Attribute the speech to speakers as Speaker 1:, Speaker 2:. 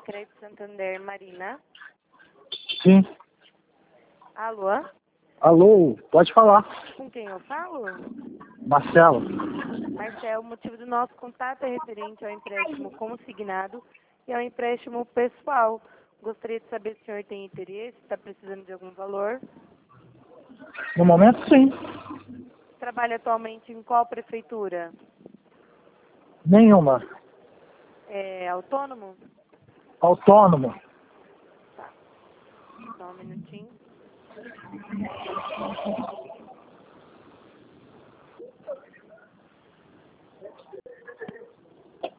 Speaker 1: Crédito Santander, Marina.
Speaker 2: Sim.
Speaker 1: Alô?
Speaker 2: Alô, pode falar.
Speaker 1: Com quem eu falo?
Speaker 2: Marcelo.
Speaker 1: Marcelo, o motivo do nosso contato é referente ao empréstimo consignado e ao empréstimo pessoal. Gostaria de saber se o senhor tem interesse, está precisando de algum valor.
Speaker 2: No momento, sim.
Speaker 1: Trabalha atualmente em qual prefeitura?
Speaker 2: Nenhuma.
Speaker 1: É autônomo?
Speaker 2: Autônomo.
Speaker 1: Tá. Só um minutinho.